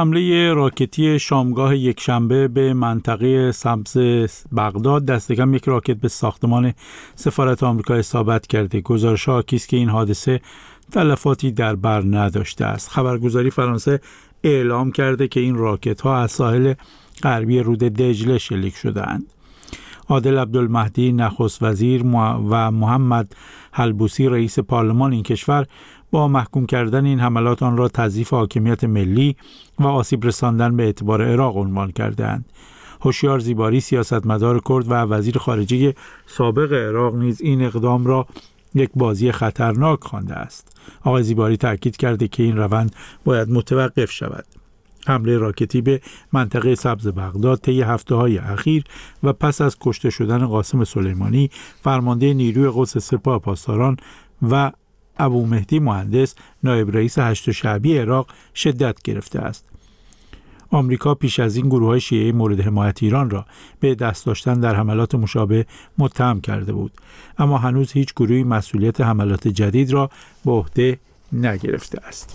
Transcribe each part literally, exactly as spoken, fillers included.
حمله راکتی شامگاه یکشنبه به منطقه سبز بغداد دست کم یک راکت به ساختمان سفارت آمریکا اصابت کرده. گزارش‌ها حاکی است که این حادثه تلفاتی در بر نداشته است. خبرگزاری فرانسه اعلام کرده که این راکت‌ها از ساحل غربی رود دجله شلیک شده‌اند. عادل عبدالمهدی نخست وزیر و محمد حلبوسی رئیس پارلمان این کشور با محکوم کردن این حملات آن را تضعیف حاکمیت ملی و آسیب رساندن به اعتبار عراق عنوان کرده‌اند. هوشیار زیباری سیاستمدار کرد و وزیر خارجه سابق عراق نیز این اقدام را یک بازی خطرناک خوانده است. آقای زیباری تاکید کرده که این روند باید متوقف شود. حمله راکتی به منطقه سبز بغداد طی هفته‌های اخیر و پس از کشته شدن قاسم سلیمانی فرمانده نیروی قدس سپاه پاسداران و ابو مهدی مهندس نایب رئیس هشت شعبی عراق شدت گرفته است. آمریکا پیش از این گروه‌های شیعه مورد حمایت ایران را به دست داشتن در حملات مشابه متهم کرده بود، اما هنوز هیچ گروهی مسئولیت حملات جدید را به عهده نگرفته است.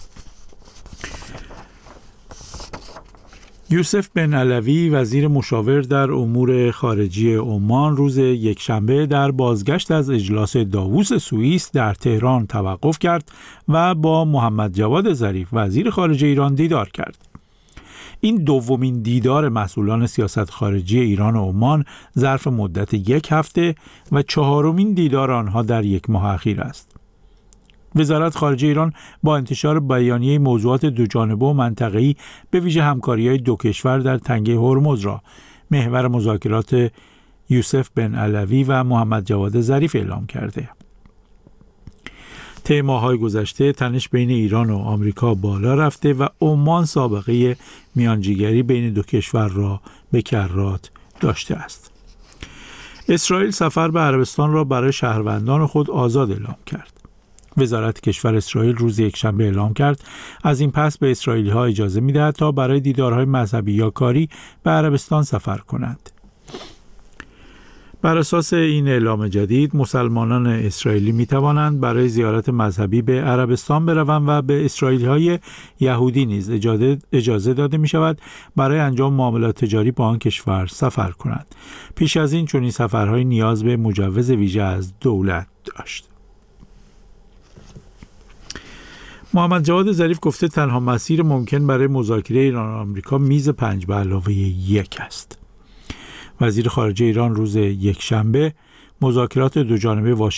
یوسف بن علوی وزیر مشاور در امور خارجه عمان روز یکشنبه در بازگشت از اجلاس داووس سوئیس در تهران توقف کرد و با محمد جواد ظریف وزیر خارجه ایران دیدار کرد. این دومین دیدار مسئولان سیاست خارجی ایران و عمان ظرف مدت یک هفته و چهارمین دیدار آنها در یک ماه اخیر است. وزارت خارجه ایران با انتشار بیانیه موضوعات دوجانبه و منطقه‌ای به ویژه همکاری‌های دو کشور در تنگه هرمز را محور مذاکرات یوسف بن علوی و محمد جواد ظریف اعلام کرده. طی ماه‌های گذشته تنش بین ایران و آمریکا بالا رفته و عمان سابقه میانجیگری بین دو کشور را به کرات داشته است. اسرائیل سفر به عربستان را برای شهروندان خود آزاد اعلام کرد. وزارت کشور اسرائیل روز یکشنبه اعلام کرد از این پس به اسرائیلی‌ها اجازه می‌دهد تا برای دیدارهای مذهبی یا کاری به عربستان سفر کنند. بر اساس این اعلام جدید مسلمانان اسرائیلی می‌توانند برای زیارت مذهبی به عربستان بروند و به اسرائیلی‌های یهودی نیز اجازه اجازه داده می‌شود برای انجام معاملات تجاری با آن کشور سفر کنند. پیش از این چنین سفرهای نیاز به مجوز ویژه از دولت داشت. محمد جواد ظریف گفته تنها مسیر ممکن برای مذاکره ایران و آمریکا میز پنج به علاوه یک است. وزیر خارجه ایران روز یکشنبه مذاکرات دو جانبه